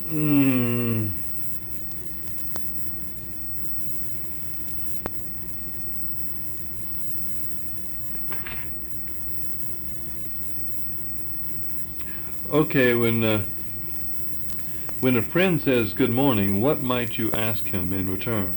Mm, okay, when a friend says good morning, what might you ask him in return?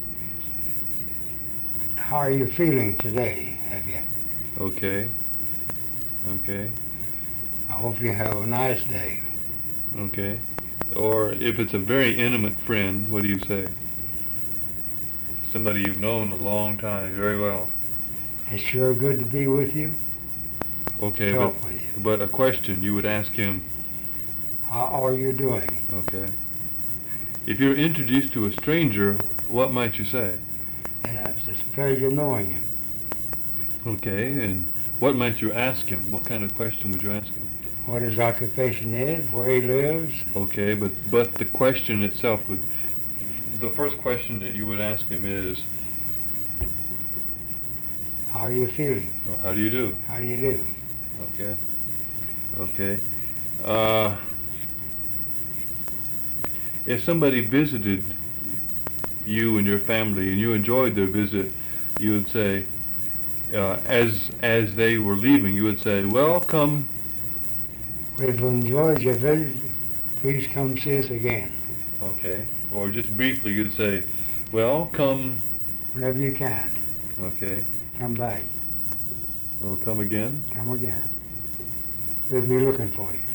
How are you feeling today? Have you? Okay, okay, I hope you have a nice day. okay. Or if it's a very intimate friend, what do you say? Somebody you've known a long time, very well. It's sure good to be with you. Okay, Talk with you. but a question you would ask him. How are you doing? Okay. If you're introduced to a stranger, what might you say? And it's a pleasure knowing you. Okay, and what might you ask him? What kind of question would you ask him? What his occupation is, where he lives. Okay, but the question itself would, the first question that you would ask him is, How are you feeling? well, how do you do? How do you do? Okay, okay. Uh, if somebody visited you and your family and you enjoyed their visit, you would say, as they were leaving, you would say, "Welcome." We've enjoyed your visit. Please come see us again. Okay, or just briefly, you'd say, "Welcome." Whenever you can. Okay, Come back. or come again. Come again. We'll be looking for you.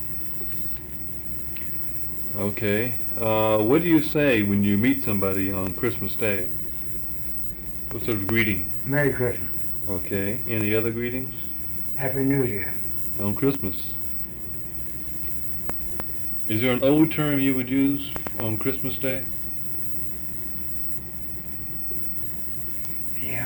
Okay. What do you say when you meet somebody on Christmas Day? What sort of greeting? Merry Christmas. Okay. Any other greetings? Happy New Year. On Christmas. Is there an old term you would use on Christmas Day? Yeah.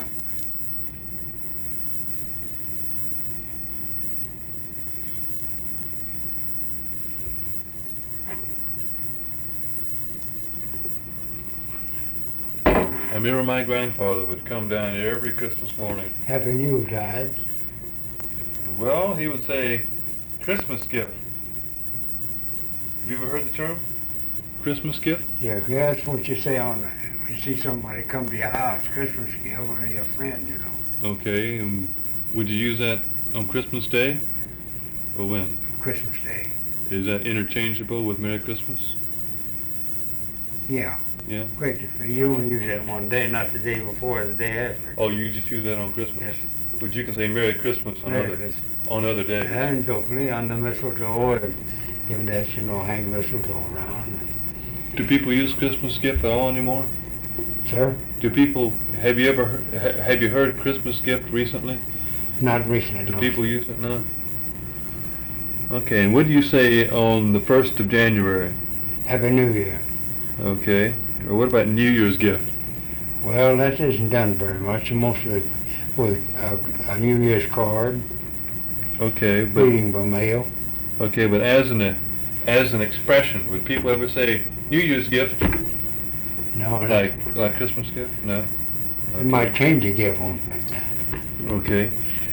I remember my grandfather would come down every Christmas morning. Happy New Tide. Well, he would say, Christmas gift. Have you ever heard the term? Christmas gift? Yeah, that's what you say on when you see somebody come to your house, Christmas gift, or your friend, you know. Okay. Would you use that on Christmas Day? Or when? Christmas Day. Is that interchangeable with Merry Christmas? Yeah. Yeah? Great for you and use that one day, not the day before, the day after. Oh, you just use that on Christmas? Yes. But you can say Merry Christmas on Merry other Christmas. on other days. And hopefully on the mistletoe, or given that, you know, hang mistletoe around. Do people use Christmas gift at all anymore? Sir? Do people? Have you ever have you heard Christmas gift recently? Not recently, Do no. people use it now? Okay, and what do you say on the 1st of January? Happy New Year. Okay, or what about New Year's gift? Well, that isn't done very much, mostly with a New Year's card, Okay, but reading by mail. okay, but as an expression, would people ever say New Year's gift No, like Christmas gift? No. it Okay. might change a gift one. Okay.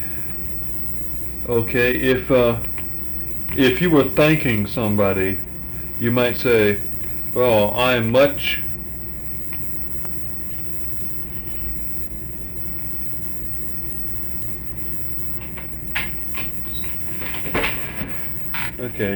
Okay, if you were thanking somebody, you might say, "Well, I'm much." Okay.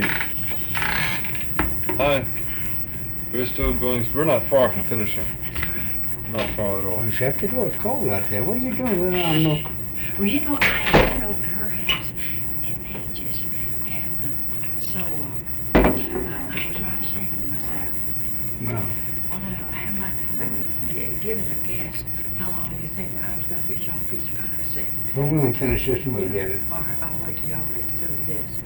Hi. We're still going. We're not far from finishing. Not far at all. Well, shut the door. It's cold out there. What are you doing? I don't know. Well, you know, I had been over to her house in Pages, and so I was right shaking myself. Well, Well, now, how much, give it a guess, how long do you think I was going to fix y'all a piece of pie? See? we're going to finish this and we'll get it. All right, I'll wait till y'all get through with this.